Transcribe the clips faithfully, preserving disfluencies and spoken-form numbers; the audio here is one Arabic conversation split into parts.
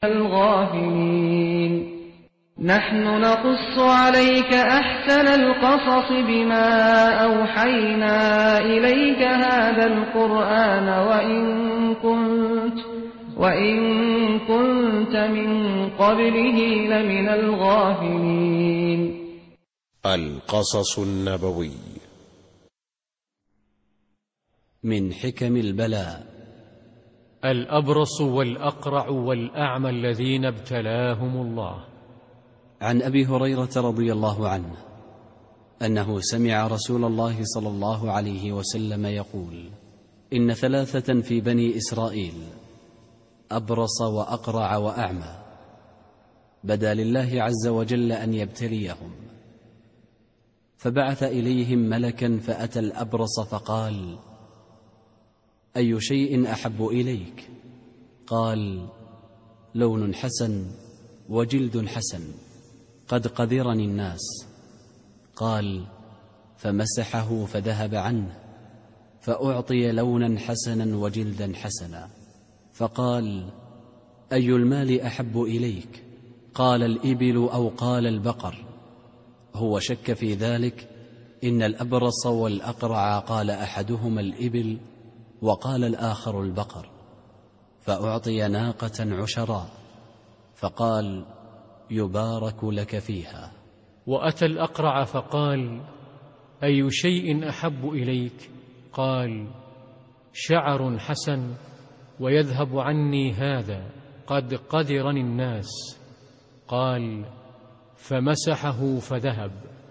الغافلين. نحن نقص عليك أحسن القصص بما أوحينا إليك هذا القرآن وإن كنت, وإن كنت من قبله لمن الغافلين. القصص النبوي. من حكم البلاء: الأبرص والأقرع والأعمى الذين ابتلاهم الله. عن أبي هريرة رضي الله عنه أنه سمع رسول الله صلى الله عليه وسلم يقول: إن ثلاثة في بني إسرائيل أبرص وأقرع وأعمى بدا لله عز وجل أن يبتليهم، فبعث إليهم ملكا فأتى الأبرص فقال: أي شيء أحب إليك؟ قال: لون حسن وجلد حسن قد قذرني الناس. قال: فمسحه فذهب عنه، فأعطي لونا حسنا وجلدا حسنا. فقال: أي المال أحب إليك؟ قال: الإبل أو قال البقر. هو شك في ذلك، إن الأبرص والأقرع قال أحدهما الإبل وقال الآخر البقر، فأعطي ناقة عشراء، فقال: يبارك لك فيها. وأتى الأقرع فقال: أي شيء أحب إليك؟ قال: شعر حسن ويذهب عني هذا قد قذرني الناس. قال: فمسحه فذهب.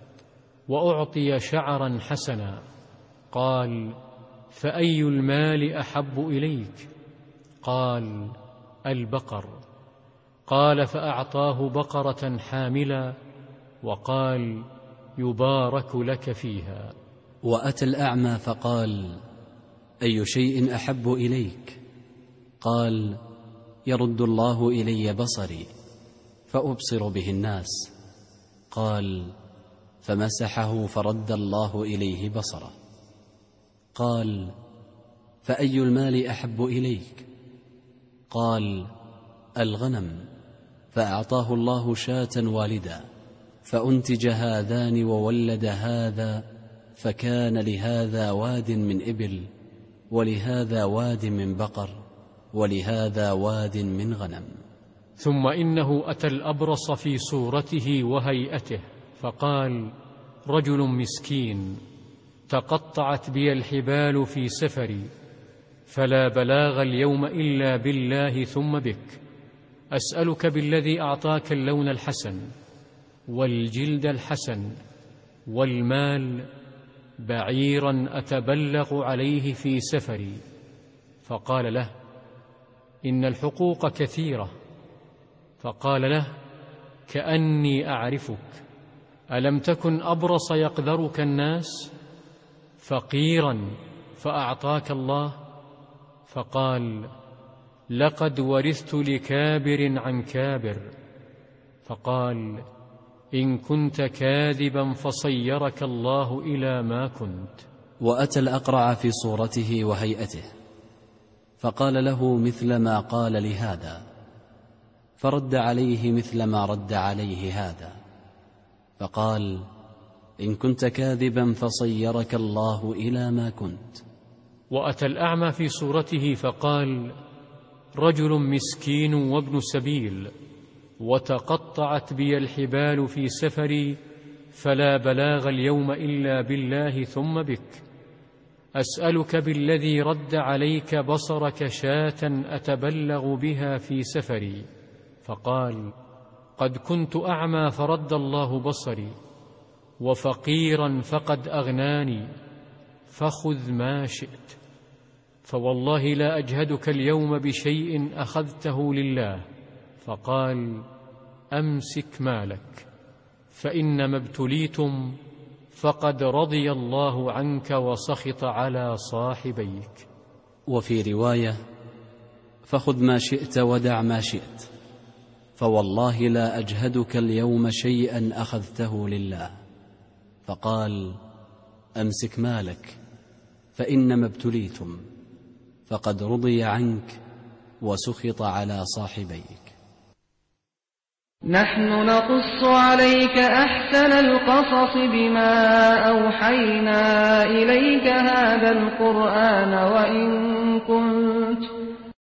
وأعطي شعرا حسنا. قال: فأي المال أحب إليك؟ قال: البقر. قال: فأعطاه بقرة حاملا وقال: يبارك لك فيها. وأتى الأعمى فقال: أي شيء أحب إليك؟ قال: يرد الله إلي بصري فأبصر به الناس. قال: فمسحه فرد الله إليه بصره. قال: فأي المال أحب إليك؟ قال: الغنم. فأعطاه الله شاة والدا، فأنتج هذان وولد هذا، فكان لهذا واد من إبل، ولهذا واد من بقر، ولهذا واد من غنم. ثم إنه أتى الأبرص في صورته وهيئته فقال: رجل مسكين تقطعت بي الحبال في سفري، فلا بلاغ اليوم إلا بالله ثم بك، أسألك بالذي أعطاك اللون الحسن والجلد الحسن والمال بعيرا أتبلغ عليه في سفري. فقال له: إن الحقوق كثيرة. فقال له: كأني أعرفك، ألم تكن أبرص يقذرك الناس؟ فقيرا فأعطاك الله. فقال: لقد ورثت لكابر عن كابر. فقال: إن كنت كاذبا فصيرك الله إلى ما كنت. وأتى الأقرع في صورته وهيئته فقال له مثل ما قال لهذا، فرد عليه مثل ما رد عليه هذا، فقال: إن كنت كاذبا فصيرك الله إلى ما كنت. وأتى الأعمى في صورته فقال: رجل مسكين وابن سبيل، وتقطعت بي الحبال في سفري، فلا بلاغ اليوم إلا بالله ثم بك، أسألك بالذي رد عليك بصرك شاة أتبلغ بها في سفري. فقال: قد كنت أعمى فرد الله بصري، وفقيرا فقد أغناني، فخذ ما شئت، فوالله لا أجهدك اليوم بشيء أخذته لله. فقال: أمسك مالك، فإنما ابتليتم، فقد رضي الله عنك وسخط على صاحبيك. وفي رواية: فخذ ما شئت ودع ما شئت، فوالله لا أجهدك اليوم شيئا أخذته لله. فقال: أمسك مالك، فإنما ابتليتم، فقد رضي عنك وسخط على صاحبيك. نحن نقص عليك أحسن القصص بما أوحينا إليك هذا القرآن وإن كنت